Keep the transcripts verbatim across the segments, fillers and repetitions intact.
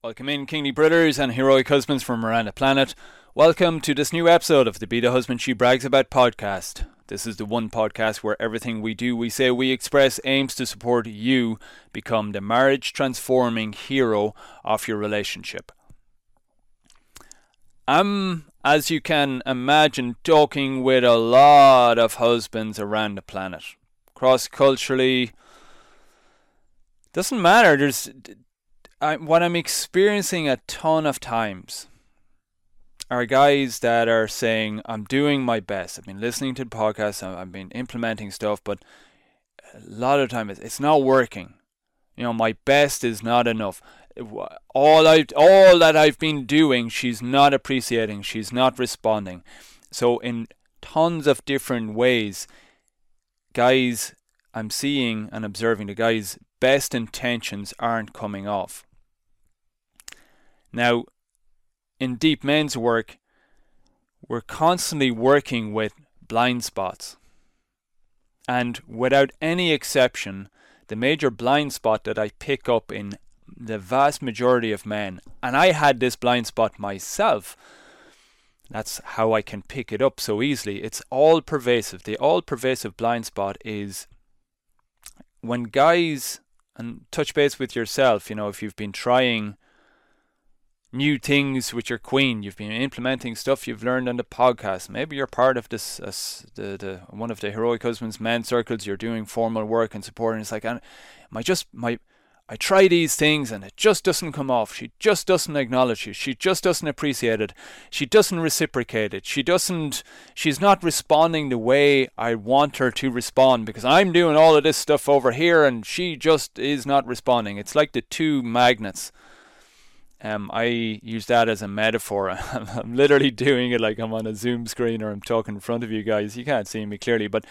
Welcome in, Kingly Brothers and Heroic Husbands from around the planet. Welcome to this new episode of the Be the Husband She Brags About podcast. This is the one podcast where everything we do, we say, we express aims to support you become the marriage transforming hero of your relationship. I'm, as you can imagine, talking with a lot of husbands around the planet. Cross-culturally, doesn't matter. There's I, what I'm experiencing a ton of times are guys that are saying, I'm doing my best. I've been listening to the podcast, I've been implementing stuff, but a lot of time it's not working. You know, my best is not enough. All I, all that I've been doing, she's not appreciating, she's not responding. So in tons of different ways, guys, I'm seeing and observing the guys' best intentions aren't coming off. Now, in Deep Men's work, we're constantly working with blind spots. And without any exception, the major blind spot that I pick up in the vast majority of men, and I had this blind spot myself, that's how I can pick it up so easily. It's all pervasive. The all pervasive blind spot is when guys, and touch base with yourself, you know, if you've been trying new things with your queen, you've been implementing stuff you've learned on the podcast, maybe you're part of this uh, the, the one of the Heroic Husbands men circles, you're doing formal work and support, and it's like, I just my I try these things and it just doesn't come off. She just doesn't acknowledge it. She just doesn't appreciate it. She doesn't reciprocate it. She doesn't, she's not responding the way I want her to respond because I'm doing all of this stuff over here and she just is not responding. It's like the two magnets. Um, I use that as a metaphor. I'm literally doing it like I'm on a Zoom screen or I'm talking in front of you guys. You can't see me clearly, but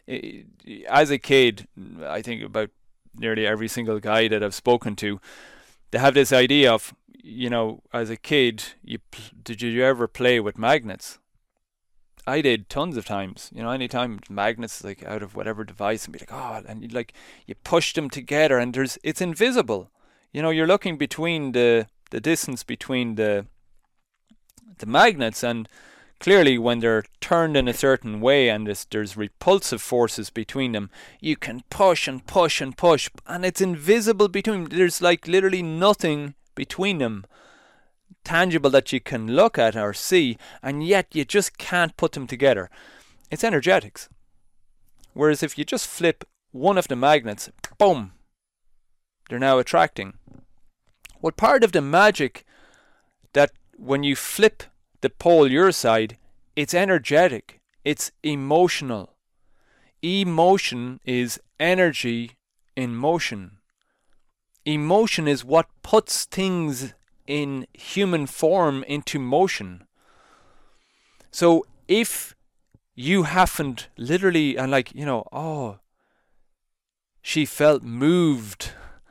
as a kid, I think about nearly every single guy that I've spoken to, they have this idea of, you know, as a kid, you did you ever play with magnets? I did tons of times. You know, anytime magnets like out of whatever device and be like, oh, and you like you push them together and there's it's invisible. You know, you're looking between the the distance between the the magnets, and clearly when they're turned in a certain way and there's, there's repulsive forces between them, you can push and push and push and it's invisible between them. There's like literally nothing between them tangible that you can look at or see, and yet you just can't put them together. It's energetics. Whereas if you just flip one of the magnets, boom, they're now attracting. What part of the magic that when you flip the pole your side, it's energetic, it's emotional. Emotion is energy in motion. Emotion is what puts things in human form into motion. So if you haven't literally, and like, you know, oh, she felt moved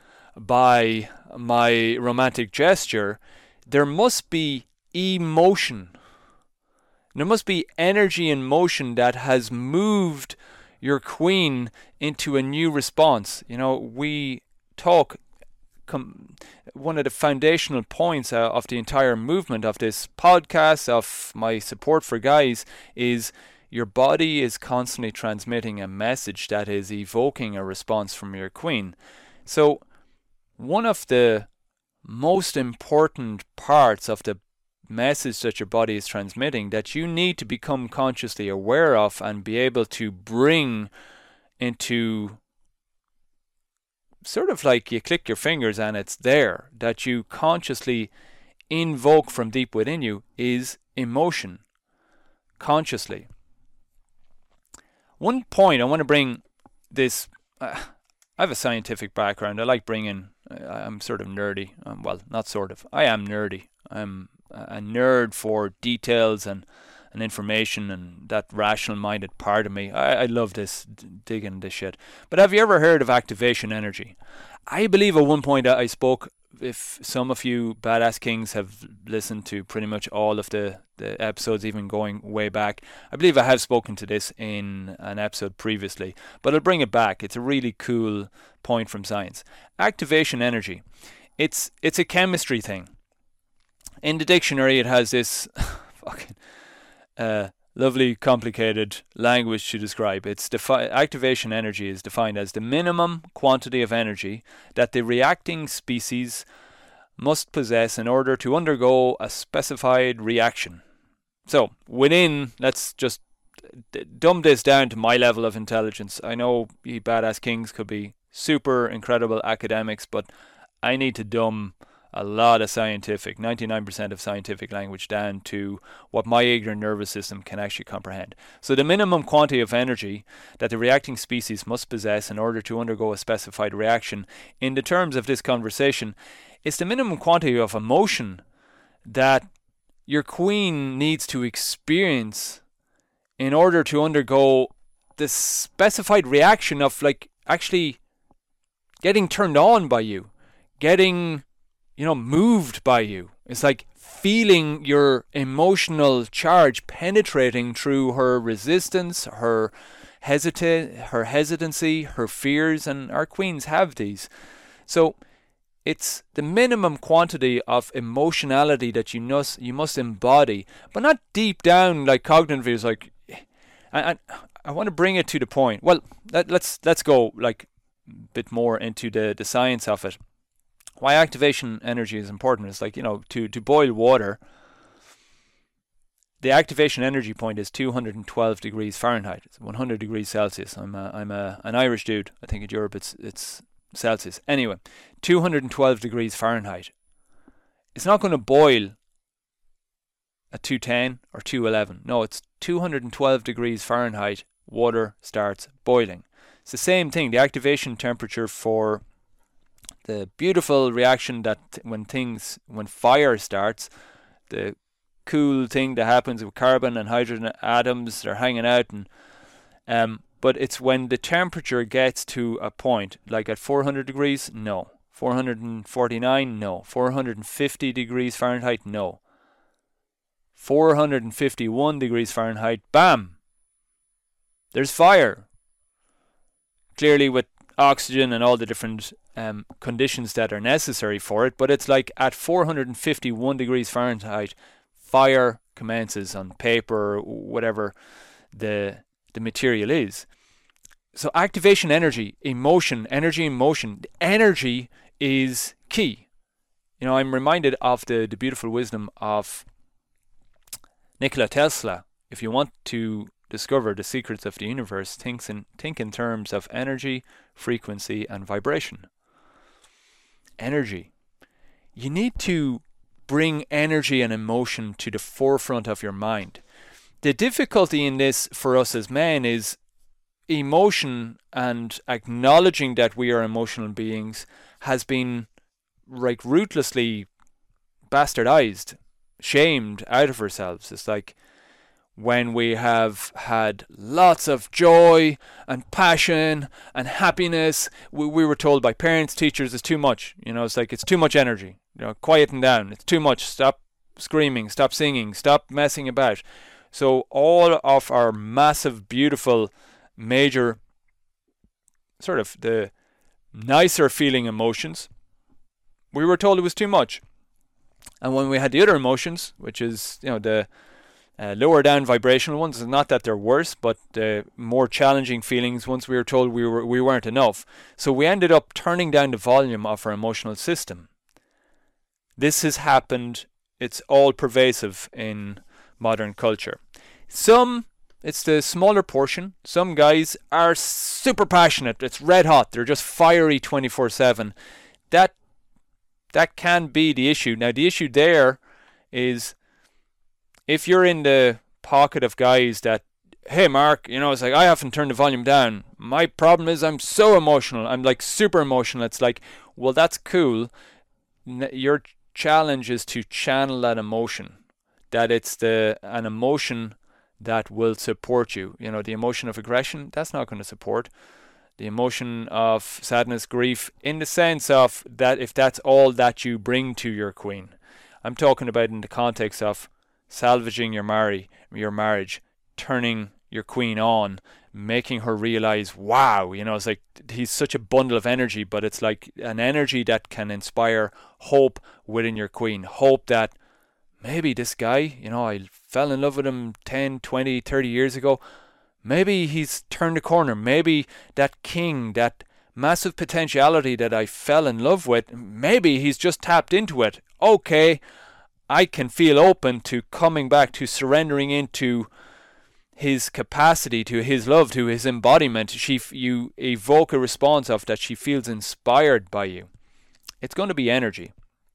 by my romantic gesture, there must be emotion. There must be energy in motion that has moved your queen into a new response. You know, we talk, com- one of the foundational points uh, of the entire movement of this podcast, of my support for guys, is your body is constantly transmitting a message that is evoking a response from your queen. So one of the most important parts of the message that your body is transmitting that you need to become consciously aware of and be able to bring into sort of like you click your fingers and it's there, that you consciously invoke from deep within you, is emotion, consciously. One point I want to bring this, uh, I have a scientific background. I like bringing, I'm sort of nerdy. Um, well, not sort of. I am nerdy. I'm a nerd for details and, and information and that rational-minded part of me. I, I love this, digging this shit. But have you ever heard of activation energy? I believe at one point I spoke, if some of you badass kings have listened to pretty much all of the, the episodes, even going way back, I believe I have spoken to this in an episode previously, but I'll bring it back. It's a really cool point from science. Activation energy it's it's a chemistry thing. In the dictionary, it has this fucking uh, lovely, complicated language to describe. It's defi- activation energy is defined as the minimum quantity of energy that the reacting species must possess in order to undergo a specified reaction. So, within, let's just d- dumb this down to my level of intelligence. I know you badass kings could be super incredible academics, but I need to dumb a lot of scientific, ninety-nine percent of scientific language down to what my ignorant nervous system can actually comprehend. So the minimum quantity of energy that the reacting species must possess in order to undergo a specified reaction, in the terms of this conversation, is the minimum quantity of emotion that your queen needs to experience in order to undergo the specified reaction of like actually getting turned on by you, getting, you know, moved by you. It's like feeling your emotional charge penetrating through her resistance, her hesita- her hesitancy, her fears, and our queens have these. So it's the minimum quantity of emotionality that you must you must embody, but not deep down like cognitively. It's like, I I, I want to bring it to the point. Well, let, let's let's go like a bit more into the the science of it. Why activation energy is important is like, you know, to, to boil water, the activation energy point is two hundred twelve degrees Fahrenheit. It's one hundred degrees Celsius. I'm a, I'm a, an Irish dude. I think in Europe it's it's Celsius. Anyway, two hundred twelve degrees Fahrenheit. It's not going to boil at two ten or two eleven. No, it's two hundred twelve degrees Fahrenheit. Water starts boiling. It's the same thing. The activation temperature for the beautiful reaction that when things, when fire starts, the cool thing that happens with carbon and hydrogen atoms, they're hanging out, and um, but it's when the temperature gets to a point, like at four hundred degrees, no. four hundred forty-nine, no. four hundred fifty degrees Fahrenheit, no. four hundred fifty-one degrees Fahrenheit, bam! There's fire. Clearly with oxygen and all the different um, conditions that are necessary for it, but it's like at four hundred fifty-one degrees Fahrenheit, fire commences on paper or whatever the the material is. So activation energy, emotion, energy in motion, energy is key. You know, I'm reminded of the, the beautiful wisdom of Nikola Tesla. If you want to discover the secrets of the universe, think in, think in terms of energy, frequency, and vibration. Energy. You need to bring energy and emotion to the forefront of your mind. The difficulty in this for us as men is emotion, and acknowledging that we are emotional beings has been like ruthlessly bastardized, shamed out of ourselves. It's like when we have had lots of joy and passion and happiness, we, we were told by parents, teachers, it's too much. You know, it's like, it's too much energy. You know, quieten down. It's too much. Stop screaming. Stop singing. Stop messing about. So all of our massive, beautiful, major, sort of the nicer feeling emotions, we were told it was too much. And when we had the other emotions, which is, you know, the Uh, lower down vibrational ones, not that they're worse, but uh, more challenging feelings, once we were told we were we weren't enough. So we ended up turning down the volume of our emotional system. This has happened. It's all pervasive in modern culture. Some, it's the smaller portion. Some guys are super passionate. It's red hot. They're just fiery twenty-four seven. That that can be the issue. Now the issue there is, if you're in the pocket of guys that, hey Mark, you know, it's like, I haven't turned the volume down. My problem is I'm so emotional. I'm like super emotional. It's like, well, that's cool. Your challenge is to channel that emotion. That it's the an emotion that will support you. You know, the emotion of aggression, that's not going to support. The emotion of sadness, grief, in the sense of that if that's all that you bring to your queen. I'm talking about in the context of salvaging your marry, your marriage, turning your queen on, making her realize, wow, you know, it's like he's such a bundle of energy, but it's like an energy that can inspire hope within your queen. Hope that maybe this guy, you know, I fell in love with him ten, twenty, thirty years ago. Maybe he's turned a corner. Maybe that king, that massive potentiality that I fell in love with, maybe he's just tapped into it. Okay, I can feel open to coming back, to surrendering into his capacity, to his love, to his embodiment. She, you evoke a response of that she feels inspired by you. It's going to be energy.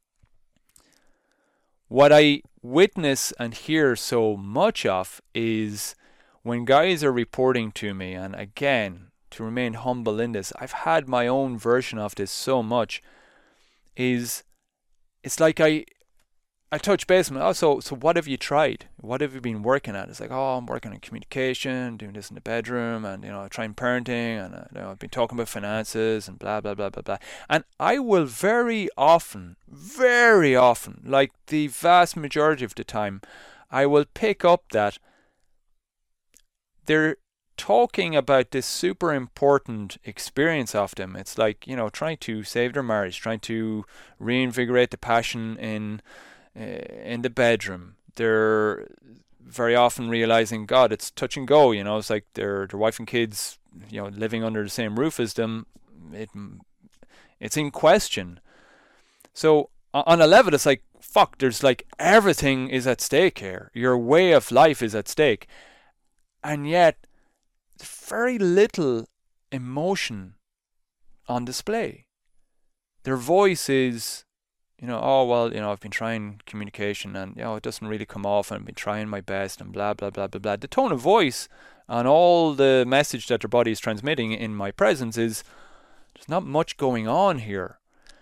What I witness and hear so much of is when guys are reporting to me, and again, to remain humble in this, I've had my own version of this so much, is it's like I I touch base on, oh, so, so what have you tried? What have you been working at? It's like, oh, I'm working on communication, doing this in the bedroom, and, you know, trying parenting, and, uh, you know, I've been talking about finances, and blah, blah, blah, blah, blah. And I will very often, very often, like the vast majority of the time, I will pick up that they're talking about this super important experience of them. It's like, you know, trying to save their marriage, trying to reinvigorate the passion in in the bedroom. They're very often realizing, God, it's touch and go, you know, it's like their their wife and kids, you know, living under the same roof as them, it it's in question. So on a level, it's like, fuck, there's like everything is at stake here. Your way of life is at stake. And yet very little emotion on display. Their voice is, you know, oh, well, you know, I've been trying communication and, you know, it doesn't really come off, and I've been trying my best and blah, blah, blah, blah, blah. The tone of voice and all the message that their body is transmitting in my presence is, there's not much going on here.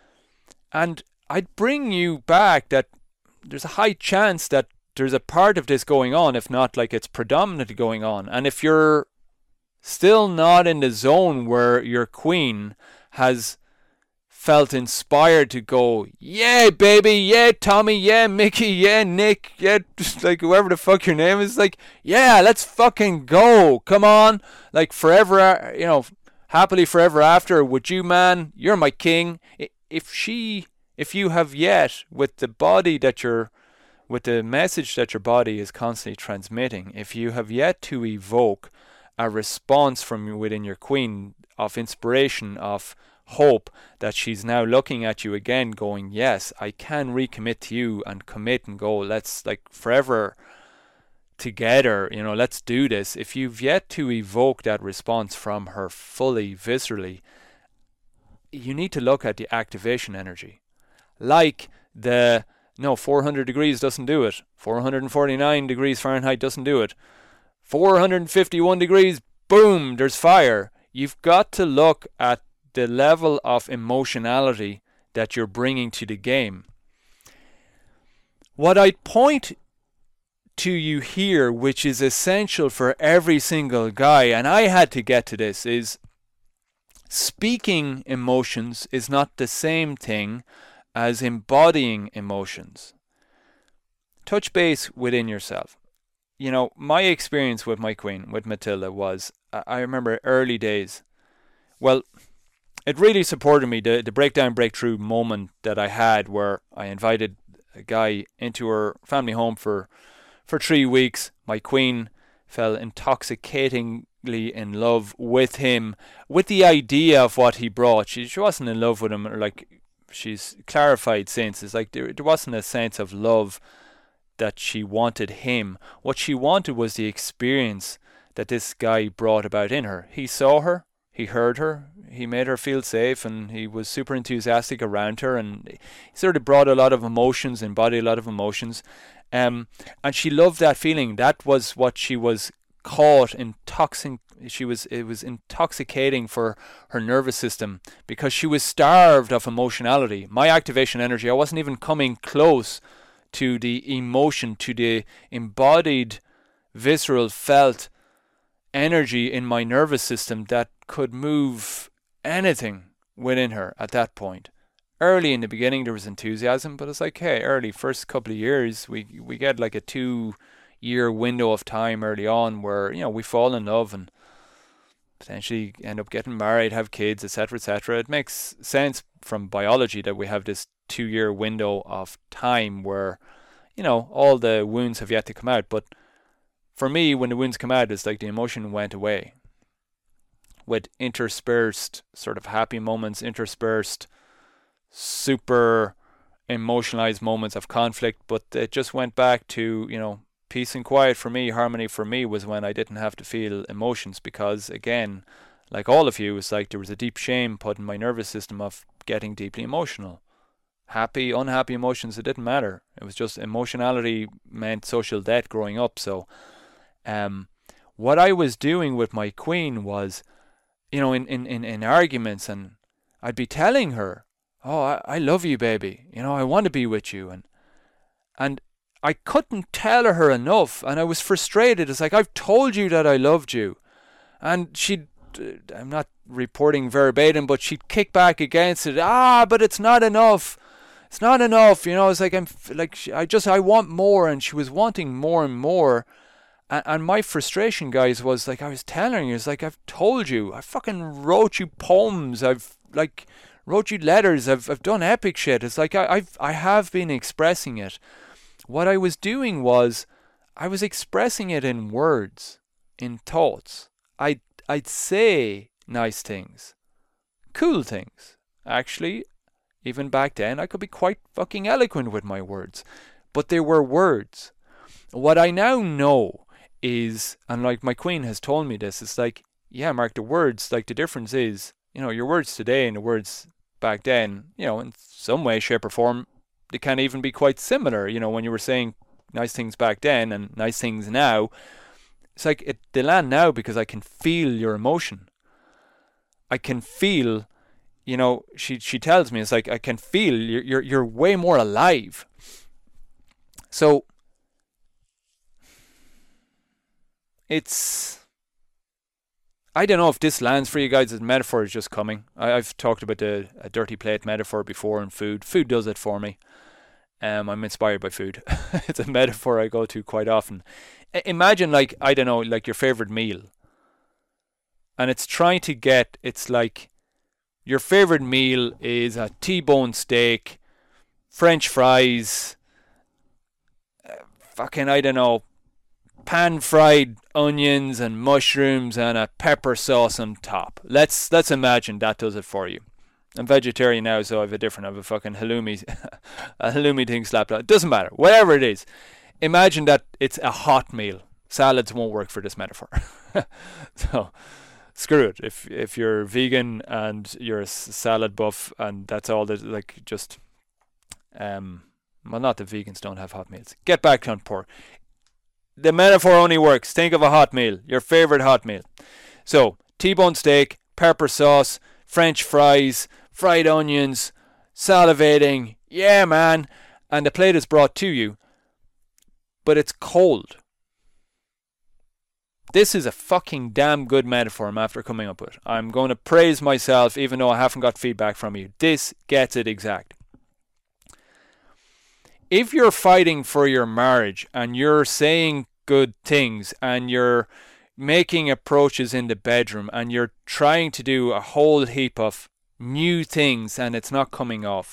And I'd bring you back that there's a high chance that there's a part of this going on, if not like it's predominantly going on. And if you're still not in the zone where your queen has felt inspired to go, yeah, baby, yeah, Tommy, yeah, Mickey, yeah, Nick, yeah, just like whoever the fuck your name is, like, yeah, let's fucking go, come on, like forever, you know, happily forever after, would you, man, you're my king. If she, if you have yet, with the body that you're, with the message that your body is constantly transmitting, if you have yet to evoke a response from within your queen of inspiration, of hope, that she's now looking at you again going, yes, I can recommit to you and commit and go, let's like forever together, you know, let's do this. If you've yet to evoke that response from her fully, viscerally, you need to look at the activation energy. Like the, no, four hundred degrees doesn't do it. four hundred forty-nine degrees Fahrenheit doesn't do it. four hundred fifty-one degrees, boom, there's fire. You've got to look at the level of emotionality that you're bringing to the game. What I'd point to you here, which is essential for every single guy, and I had to get to this, is speaking emotions is not the same thing as embodying emotions. Touch base within yourself. You know, my experience with my queen, with Matilda, was, I remember early days, well, it really supported me, the, the breakdown, breakthrough moment that I had where I invited a guy into her family home for, for three weeks. My queen fell intoxicatingly in love with him, with the idea of what he brought. She, she wasn't in love with him, like she's clarified since. It's like there, there wasn't a sense of love that she wanted him. What she wanted was the experience that this guy brought about in her. He saw her, he heard her, he made her feel safe, and he was super enthusiastic around her, and he sort of brought a lot of emotions, embodied a lot of emotions, um, and she loved that feeling. That was what she was caught intoxic. She was it was intoxicating for her nervous system because she was starved of emotionality. My activation energy, I wasn't even coming close to the emotion, to the embodied, visceral, felt energy in my nervous system that could move anything within her at that point. Early in the beginning there was enthusiasm, but it's like, hey, early first couple of years we we get like a two year window of time early on where, you know, we fall in love and potentially end up getting married, have kids, et cetera, et cetera. It makes sense from biology that we have this two-year window of time where, you know, all the wounds have yet to come out. But for me, when the wounds come out, it's like the emotion went away, with interspersed sort of happy moments, interspersed super emotionalized moments of conflict. But it just went back to, you know, peace and quiet for me. Harmony for me was when I didn't have to feel emotions, because again, like all of you, it's like there was a deep shame put in my nervous system of getting deeply emotional. Happy, unhappy emotions, it didn't matter. It was just emotionality meant social debt growing up. So um, what I was doing with my queen was, you know, in, in, in, in arguments, and I'd be telling her, oh, I, I love you, baby. You know, I want to be with you. And and I couldn't tell her enough, and I was frustrated. It's like, I've told you that I loved you. And she'd, I'm not reporting verbatim, but she'd kick back against it. Ah, but it's not enough. It's not enough. You know, it's like, I'm like, I just, I want more. And she was wanting more and more. And, and my frustration, guys, was like, I was telling her, it's like, I've told you, I fucking wrote you poems. I've like wrote you letters. I've, I've done epic shit. It's like, I, I've, I have been expressing it. What I was doing was, I was expressing it in words, in thoughts. I'd, I'd say nice things, cool things. Actually, even back then, I could be quite fucking eloquent with my words. But they were words. What I now know is, and like my queen has told me this, it's like, yeah, Mark, the words, like the difference is, you know, your words today and the words back then, you know, in some way, shape or form, they can even be quite similar. You know, when you were saying nice things back then and nice things now, it's like it, they land now because I can feel your emotion. I can feel, you know, she she tells me, it's like, I can feel you're you're, you're way more alive. So it's, I don't know if this lands for you guys. The metaphor is just coming. I, I've talked about the a dirty plate metaphor before in food. Food does it for me. Um, I'm inspired by food. It's a metaphor I go to quite often. I, imagine like, I don't know, like your favorite meal. And it's trying to get, it's like, your favorite meal is a T-bone steak, French fries, uh, fucking, I don't know, pan-fried onions and mushrooms and a pepper sauce on top. Let's let's imagine that does it for you. I'm vegetarian now, so I have a different, I have a fucking halloumi, a halloumi thing slapped on. It doesn't matter, whatever it is. Imagine that it's a hot meal. Salads won't work for this metaphor. So, screw it. If if you're vegan and you're a salad buff and that's all that, like, just, um, well, not that vegans don't have hot meals. Get back on pork. The metaphor only works. Think of a hot meal, your favorite hot meal. So, T-bone steak, pepper sauce, French fries, fried onions, salivating. Yeah, man. And the plate is brought to you, but it's cold. This is a fucking damn good metaphor I'm after coming up with. I'm going to praise myself even though I haven't got feedback from you. This gets it exact. If you're fighting for your marriage and you're saying good things and you're making approaches in the bedroom and you're trying to do a whole heap of new things and it's not coming off,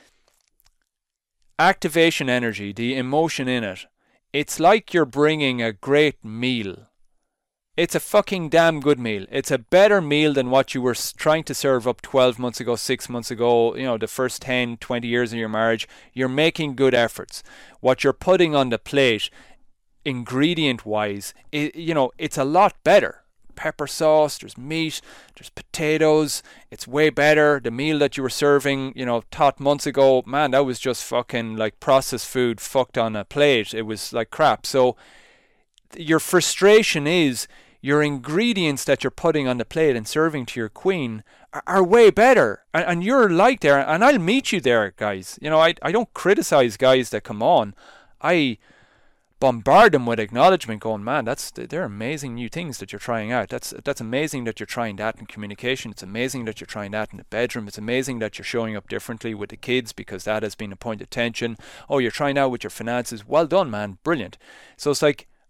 activation energy, the emotion in it, it's like you're bringing a great meal. It's a fucking damn good meal. It's a better meal than what you were trying to serve up twelve months ago, six months ago, you know, the first ten, twenty years of your marriage. You're making good efforts. What you're putting on the plate, ingredient-wise, it, you know, it's a lot better. Pepper sauce, there's meat, there's potatoes. It's way better. The meal that you were serving, you know, tot months ago, man, that was just fucking like processed food fucked on a plate. It was like crap. So your frustration is your ingredients that you're putting on the plate and serving to your queen are, are way better. And, and you're like there, and I'll meet you there, guys. You know, I, I don't criticize guys that come on. I bombard them with acknowledgement going, man, that's they're amazing new things that you're trying out. That's that's amazing that you're trying that in communication. It's amazing that you're trying that in the bedroom. It's amazing that you're showing up differently with the kids because that has been a point of tension. Oh, you're trying out with your finances. Well done, man. Brilliant. So it's like,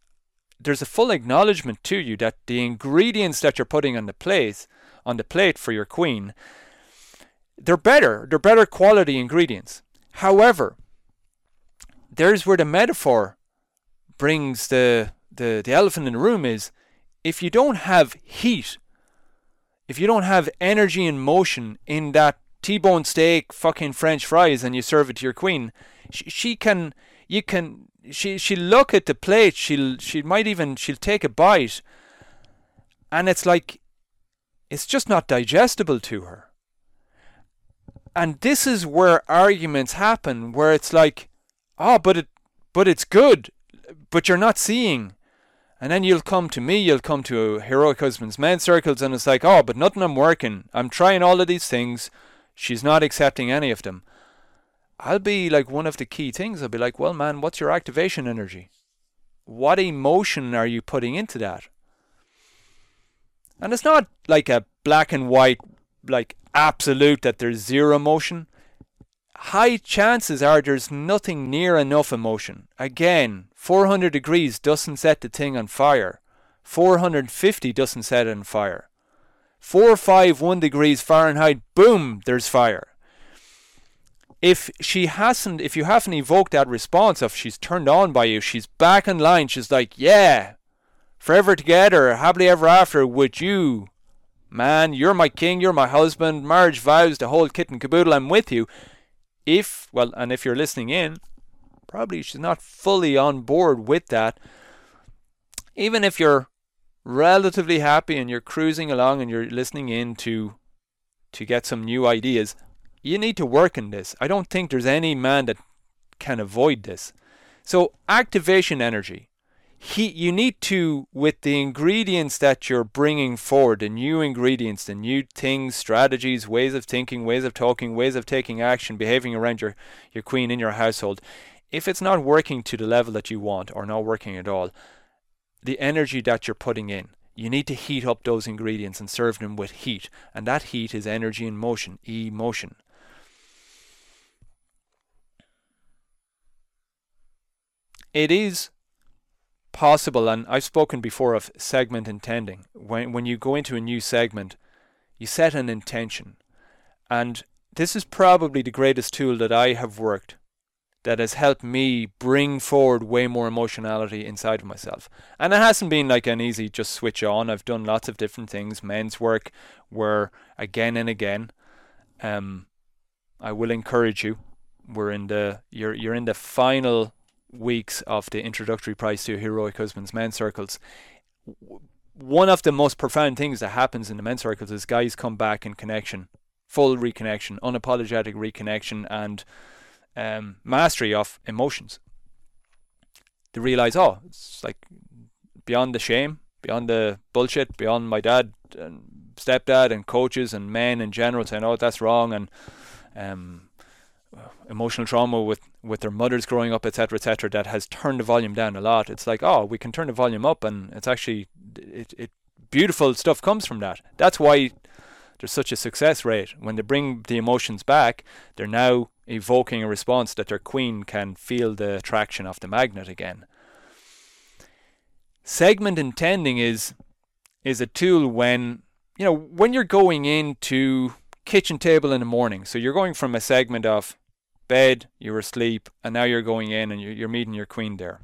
there's a full acknowledgement to you that the ingredients that you're putting on the plate, on the plate for your queen, they're better. They're better quality ingredients. However, there's where the metaphor brings the, the, the elephant in the room is, if you don't have heat, if you don't have energy and motion in that T-bone steak, fucking French fries, and you serve it to your queen, she, she can, you can, she, she'll look at the plate, she'll, she might even, she'll take a bite, and it's like, it's just not digestible to her. And this is where arguments happen, where it's like, oh, but it, but it's good, but you're not seeing. And then you'll come to me, you'll come to Heroic Husbands men's circles, and it's like, oh, but nothing I'm working. I'm trying all of these things. She's not accepting any of them. I'll be like, one of the key things, I'll be like, well, man, what's your activation energy? What emotion are you putting into that? And it's not like a black and white, like absolute that there's zero emotion. High chances are there's nothing near enough emotion. Again, four hundred degrees doesn't set the thing on fire. four hundred fifty doesn't set it on fire. four five one degrees Fahrenheit, boom, there's fire. If she hasn't, if you haven't evoked that response of she's turned on by you, she's back in line, she's like, yeah, forever together, happily ever after with you. Man, you're my king, you're my husband, marriage vows, the whole kit and caboodle, I'm with you. If, well, and if you're listening in, probably she's not fully on board with that. Even if you're relatively happy and you're cruising along and you're listening in to, to get some new ideas, you need to work in this. I don't think there's any man that can avoid this. So activation energy. He, you need to, with the ingredients that you're bringing forward, the new ingredients, the new things, strategies, ways of thinking, ways of talking, ways of taking action, behaving around your, your queen in your household, if it's not working to the level that you want or not working at all, the energy that you're putting in, you need to heat up those ingredients and serve them with heat. And that heat is energy in motion, emotion. It is possible, and I've spoken before of segment intending. When when you go into a new segment, you set an intention. And this is probably the greatest tool that I have worked that has helped me bring forward way more emotionality inside of myself. And it hasn't been like an easy just switch on. I've done lots of different things. Men's work where again and again, um, I will encourage you. We're in the you're you're in the final weeks of the introductory price to Heroic Husbands men's circles. One of the most profound things that happens in the men's circles is guys come back in connection, full reconnection, unapologetic reconnection, and um, mastery of emotions. They realize, oh, it's like beyond the shame, beyond the bullshit, beyond my dad and stepdad and coaches and men in general saying, oh, that's wrong, and um, emotional trauma with with their mothers growing up, etc, etc, that has turned the volume down a lot. It's like, oh, we can turn the volume up, and it's actually it, it beautiful stuff comes from that. That's why there's such a success rate. When they bring the emotions back, they're now evoking a response that their queen can feel the attraction of the magnet again. Segment intending is is a tool when, you know, when you're going into kitchen table in the morning. So you're going from a segment of bed, you were asleep, and now you're going in and you're, you're meeting your queen there.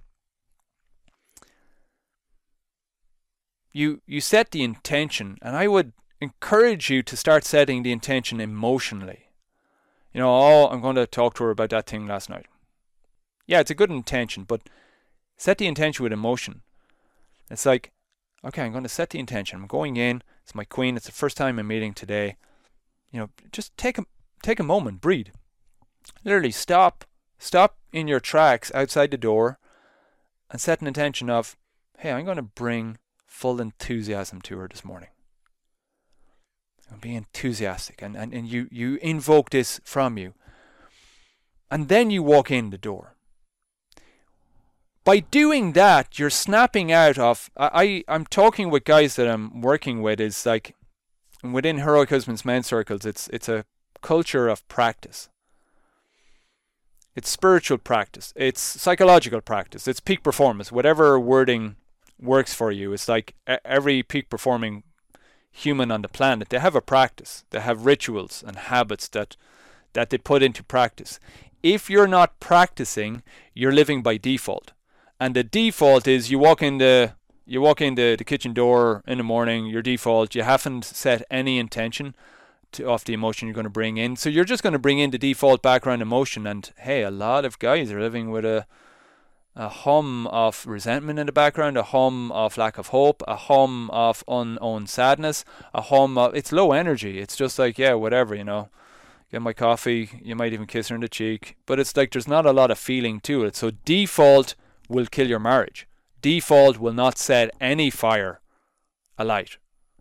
You you set the intention, and I would encourage you to start setting the intention emotionally. You know, oh, I'm going to talk to her about that thing last night. Yeah, it's a good intention, but set the intention with emotion. It's like, okay, I'm going to set the intention. I'm going in. It's my queen. It's the first time I'm meeting today. You know, just take a take a moment, breathe. Literally stop, stop in your tracks outside the door and set an intention of, hey, I'm going to bring full enthusiasm to her this morning. I'm being enthusiastic, and, and, and you, you invoke this from you. And then you walk in the door. By doing that, you're snapping out of, I, I, I'm talking with guys that I'm working with, is like, within Heroic Husbands men's circles, it's it's a culture of practice. It's spiritual practice. It's psychological practice. It's peak performance. Whatever wording works for you. It's like every peak performing human on the planet, they have a practice. They have rituals and habits that that they put into practice. If you're not practicing, you're living by default. And the default is you walk in the you walk in the, the kitchen door in the morning, your default, you haven't set any intention to, of the emotion you're going to bring in. So you're just going to bring in the default background emotion. And hey, a lot of guys are living with a a hum of resentment in the background, a hum of lack of hope, a hum of unowned sadness, a hum of, it's low energy. It's just like, yeah, whatever, you know, get my coffee, you might even kiss her in the cheek. But it's like there's not a lot of feeling to it. So default will kill your marriage. Default will not set any fire alight.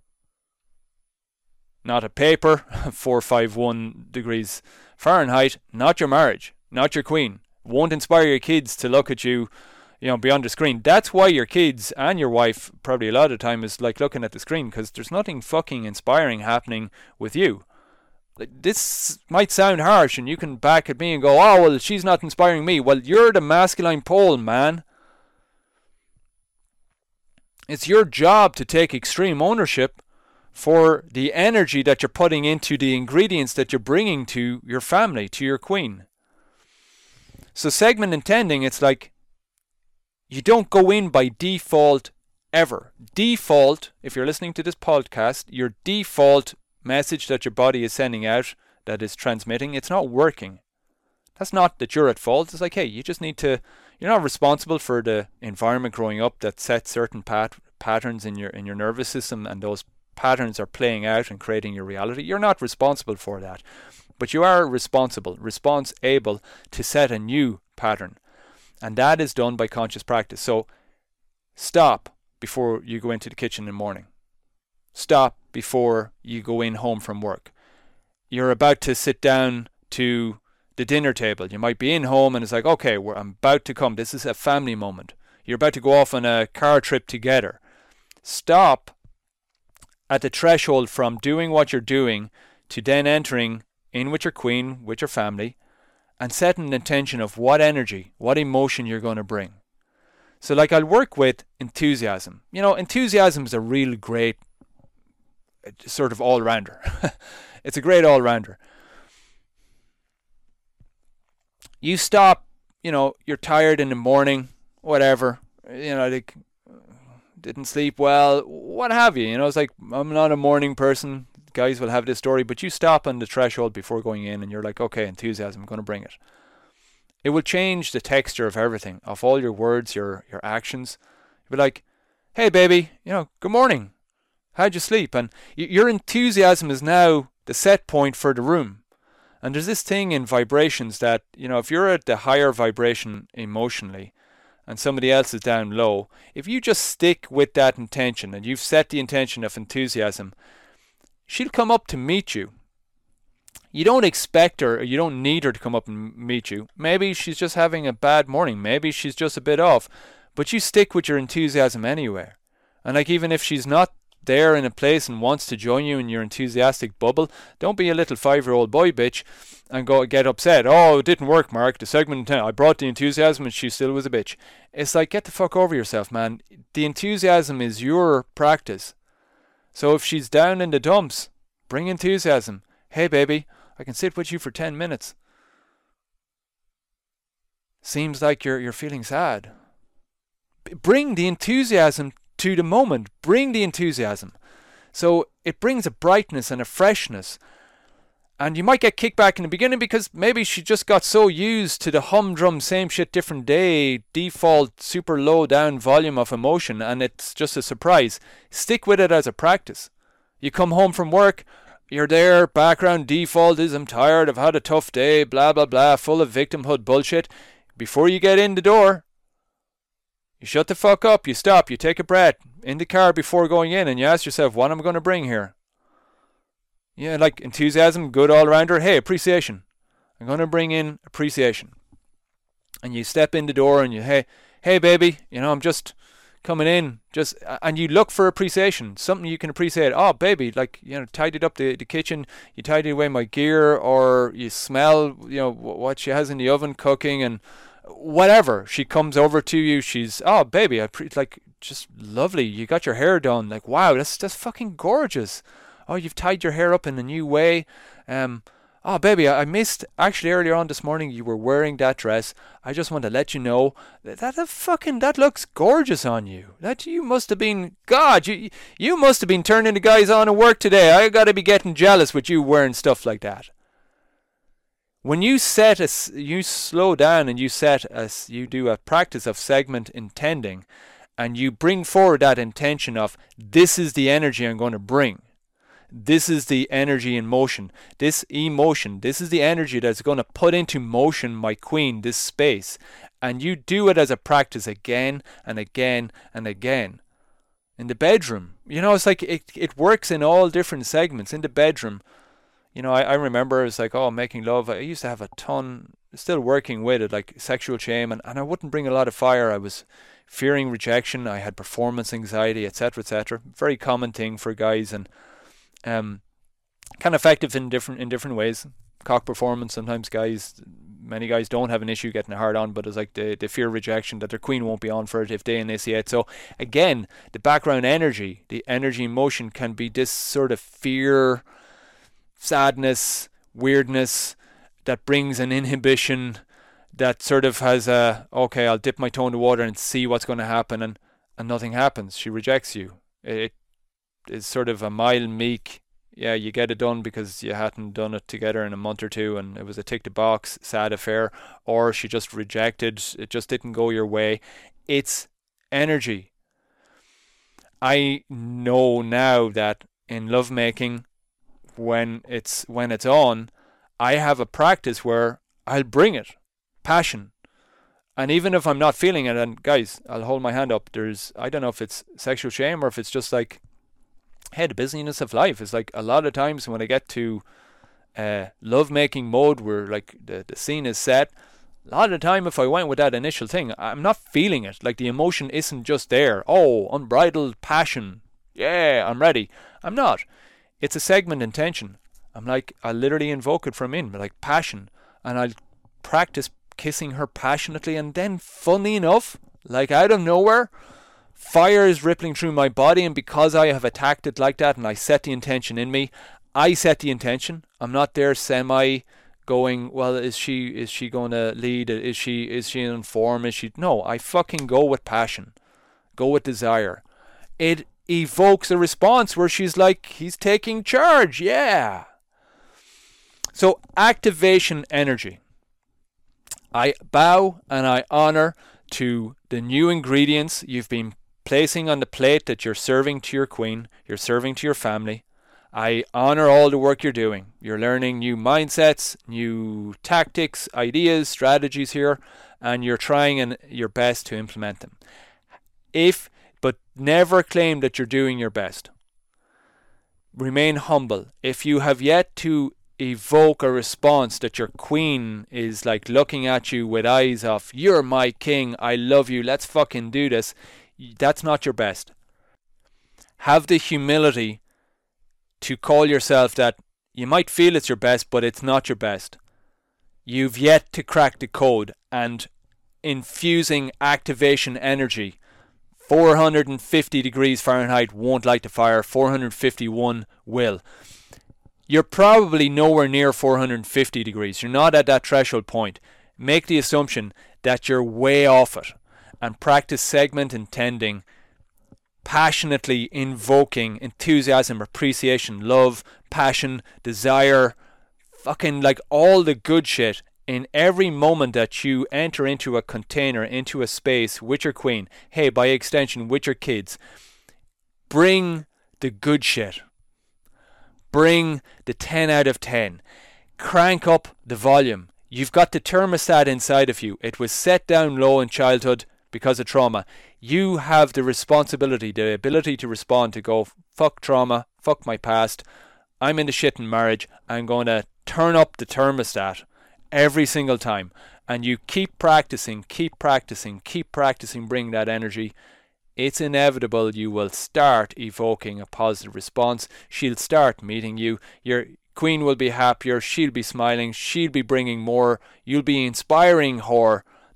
Not a paper, four five one degrees Fahrenheit, not your marriage, not your queen. Won't inspire your kids to look at you, you know, beyond the screen. That's why your kids and your wife, probably a lot of the time, is like looking at the screen, because there's nothing fucking inspiring happening with you. This might sound harsh, and you can back at me and go, oh, well, she's not inspiring me. Well, you're the masculine pole, man. It's your job to take extreme ownership for the energy that you're putting into the ingredients that you're bringing to your family, to your queen. So segment intending, it's like you don't go in by default ever. Default, if you're listening to this podcast, your default message that your body is sending out, that is transmitting, it's not working. That's not that you're at fault. It's like, hey, you just need to, you're not responsible for the environment growing up that sets certain pat- patterns in your in your nervous system, and those patterns are playing out and creating your reality. You're not responsible for that. But you are responsible, response able to set a new pattern. And that is done by conscious practice. So stop before you go into the kitchen in the morning. Stop before you go in home from work. You're about to sit down to the dinner table. You might be in home and it's like, okay, we're, I'm about to come. This is a family moment. You're about to go off on a car trip together. Stop at the threshold from doing what you're doing to then entering in with your queen, with your family, and set an intention of what energy, what emotion you're going to bring. So like I'll work with enthusiasm. You know, enthusiasm is a real great sort of all-rounder. It's a great all-rounder. You stop, you know, you're tired in the morning, whatever, you know, like didn't sleep well, what have you. You know, it's like, I'm not a morning person. Guys will have this story, but you stop on the threshold before going in and you're like, okay, enthusiasm, I'm going to bring it. It will change the texture of everything, of all your words, your your actions. You'll be like, hey baby, you know, good morning. How'd you sleep? And y- your enthusiasm is now the set point for the room. And there's this thing in vibrations that, you know, if you're at the higher vibration emotionally and somebody else is down low, if you just stick with that intention and you've set the intention of enthusiasm, she'll come up to meet you. You don't expect her, or you don't need her to come up and meet you. Maybe she's just having a bad morning. Maybe she's just a bit off. But you stick with your enthusiasm anyway. And like, even if she's not there in a place and wants to join you in your enthusiastic bubble, don't be a little five-year-old boy bitch and go get upset. Oh, it didn't work, Mark. The segment, I brought the enthusiasm and she still was a bitch. It's like, get the fuck over yourself, man. The enthusiasm is your practice. So if she's down in the dumps, bring enthusiasm. Hey baby, I can sit with you for ten minutes. Seems like you're you're feeling sad. B- bring the enthusiasm to the moment. Bring the enthusiasm. So it brings a brightness and a freshness. And you might get kickback in the beginning because maybe she just got so used to the humdrum same shit different day default super low down volume of emotion, and it's just a surprise. Stick with it as a practice. You come home from work, you're there, background default is I'm tired, I've had a tough day, blah blah blah, full of victimhood bullshit. Before you get in the door, you shut the fuck up, you stop, you take a breath in the car before going in and you ask yourself, what am I going to bring here? Yeah, like enthusiasm, good all-rounder. Hey, appreciation. I'm going to bring in appreciation. And you step in the door and you, hey, hey, baby, you know, I'm just coming in. Just and you look for appreciation, something you can appreciate. Oh, baby, like, you know, tidied up the, the kitchen. You tidied away my gear, or you smell, you know, what she has in the oven cooking and whatever. She comes over to you. She's, oh, baby, I pre- like just lovely. You got your hair done. Like, wow, that's that's fucking gorgeous. Oh, you've tied your hair up in a new way. Um, oh, baby, I missed, actually earlier on this morning, you were wearing that dress. I just want to let you know that that, that fucking, that looks gorgeous on you. That you must have been, God, you you must have been turning the guys on at work today. I got to be getting jealous with you wearing stuff like that. When you set a, you slow down and you set a, you do a practice of segment intending, and you bring forward that intention of, this is the energy I'm going to bring. This is the energy in motion. This emotion, this is the energy that's going to put into motion my queen, this space. And you do it as a practice again and again and again. In the bedroom, you know, it's like it, it works in all different segments. In the bedroom, you know, I, I remember it was like, oh, making love. I used to have a ton, still working with it, like sexual shame. And, and I wouldn't bring a lot of fire. I was fearing rejection. I had performance anxiety, et cetera, et cetera. Very common thing for guys, and um, kind of effective in different in different ways. Cock performance. Sometimes guys, many guys don't have an issue getting a hard on, but it's like they, they fear rejection, that their queen won't be on for it if they initiate. So again, the background energy, the energy in motion can be this sort of fear, sadness, weirdness that brings an inhibition, that sort of has a, okay, I'll dip my toe in the water and see what's going to happen, and, and nothing happens. She rejects you. It is sort of a mild, meek, yeah, you get it done because you hadn't done it together in a month or two and it was a tick the box, sad affair, or she just rejected, it just didn't go your way. It's energy. I know now that in lovemaking, when it's when it's on, I have a practice where I'll bring it. Passion. And even if I'm not feeling it, and guys, I'll hold my hand up, there's, I don't know if it's sexual shame or if it's just like, hey, the busyness of life is like, a lot of times when I get to uh, love-making mode where like the, the scene is set, a lot of the time if I went with that initial thing, I'm not feeling it. Like the emotion isn't just there. Oh, unbridled passion. Yeah, I'm ready. I'm not. It's a segment intention. I'm like, I literally invoke it from in, like passion. And I'll practice kissing her passionately, and then funny enough, like out of nowhere, fire is rippling through my body, and because I have attacked it like that and I set the intention in me, I set the intention. I'm not there semi going, well, is she is she going to lead? Is she is she in form? Is she? No, I fucking go with passion. Go with desire. It evokes a response where she's like, he's taking charge, yeah. So activation energy. I bow and I honor to the new ingredients you've been placing on the plate that you're serving to your queen, you're serving to your family. I honor all the work you're doing. You're learning new mindsets, new tactics, ideas, strategies here, and you're trying and your best to implement them. If, but never claim that you're doing your best. Remain humble. If you have yet to evoke a response that your queen is like looking at you with eyes of, you're my king, I love you, let's fucking do this, that's not your best. Have the humility to call yourself that. You might feel it's your best, but it's not your best. You've yet to crack the code, and infusing activation energy, four hundred fifty degrees Fahrenheit won't light the fire, four hundred fifty-one will. You're probably nowhere near four hundred fifty degrees. You're not at that threshold point. Make the assumption that you're way off it, and practice segment intending, passionately invoking enthusiasm, appreciation, love, passion, desire, fucking like all the good shit in every moment that you enter into a container, into a space with your queen. Hey, by extension, with your kids. Bring the good shit. Bring the ten out of ten. Crank up the volume. You've got the thermostat inside of you. It was set down low in childhood because of trauma. You have the responsibility, the ability to respond, to go, fuck trauma, fuck my past. I'm in the shit in marriage. I'm going to turn up the thermostat every single time. And you keep practicing, keep practicing, keep practicing, bring that energy. It's inevitable you will start evoking a positive response. She'll start meeting you. Your queen will be happier. She'll be smiling. She'll be bringing more. You'll be inspiring her,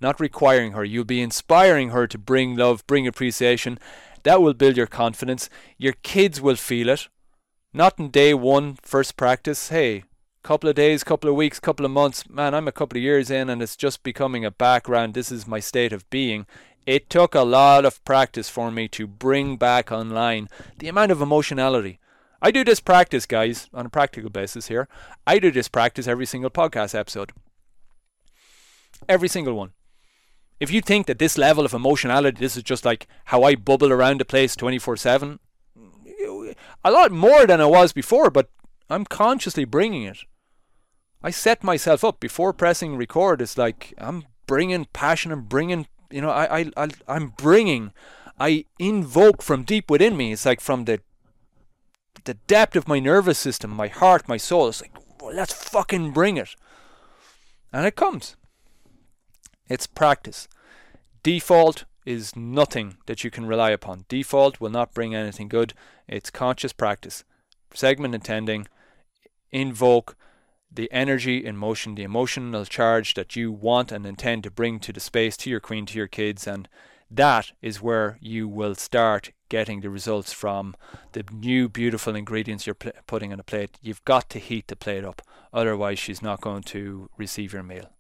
not requiring her. You'll be inspiring her to bring love, bring appreciation. That will build your confidence. Your kids will feel it. Not in day one, first practice. Hey, couple of days, couple of weeks, couple of months. Man, I'm a couple of years in and it's just becoming a background. This is my state of being. It took a lot of practice for me to bring back online the amount of emotionality. I do this practice, guys, on a practical basis here. I do this practice every single podcast episode. Every single one. If you think that this level of emotionality, this is just like how I bubble around the place twenty-four seven, a lot more than I was before, but I'm consciously bringing it. I set myself up before pressing record. It's like I'm bringing passion and bringing, you know, I, I, I, I'm bringing, I invoke from deep within me. It's like from the the depth of my nervous system, my heart, my soul. It's like, well, let's fucking bring it. And it comes. It's practice. Default is nothing that you can rely upon. Default will not bring anything good. It's conscious practice. Segment intending, invoke the energy in motion, the emotional charge that you want and intend to bring to the space, to your queen, to your kids, and that is where you will start getting the results from the new beautiful ingredients you're pl- putting on a plate. You've got to heat the plate up, otherwise she's not going to receive your meal.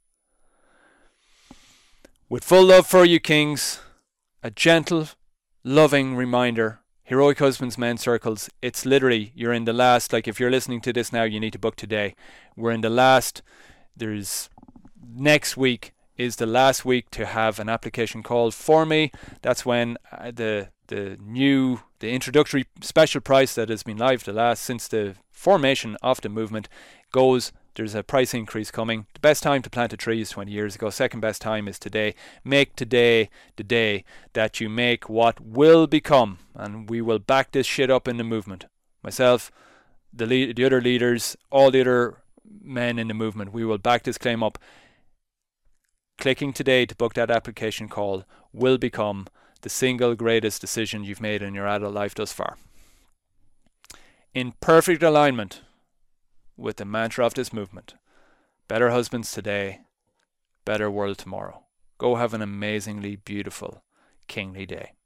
With full love for you, kings, a gentle, loving reminder. Heroic Husbands Men Circles. It's literally, you're in the last, like if you're listening to this now, you need to book today. We're in the last, there's, next week is the last week to have an application called for me. That's when uh, the the new, the introductory special price that has been live the last, since the formation of the movement goes. There's a price increase coming. The best time to plant a tree is twenty years ago. Second best time is today. Make today the day that you make what will become. And we will back this shit up in the movement. Myself, the lead, the other leaders, all the other men in the movement. We will back this claim up. Clicking today to book that application call will become the single greatest decision you've made in your adult life thus far. In perfect alignment with the mantra of this movement. Better husbands today, better world tomorrow. Go have an amazingly beautiful, kingly day.